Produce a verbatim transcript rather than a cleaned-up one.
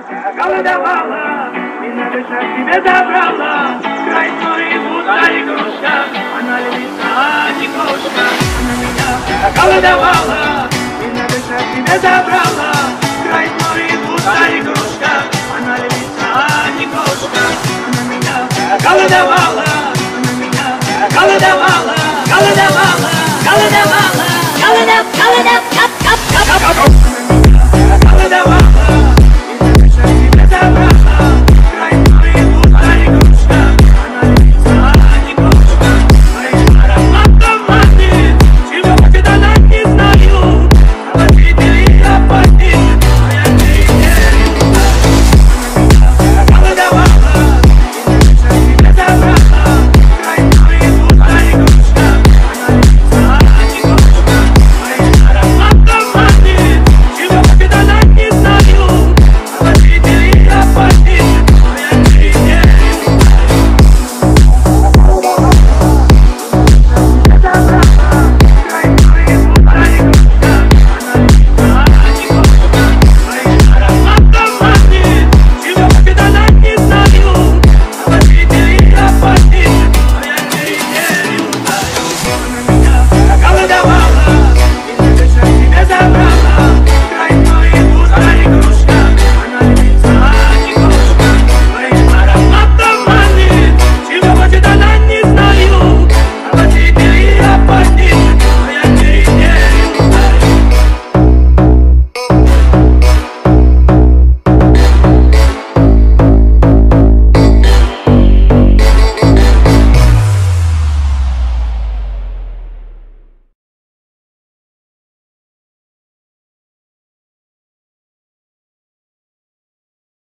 Голодовала, меня душа к тебе забрала. Край истории будто игрушка, она львица, не кошка. Она меня голодовала, меня душа к тебе забрала.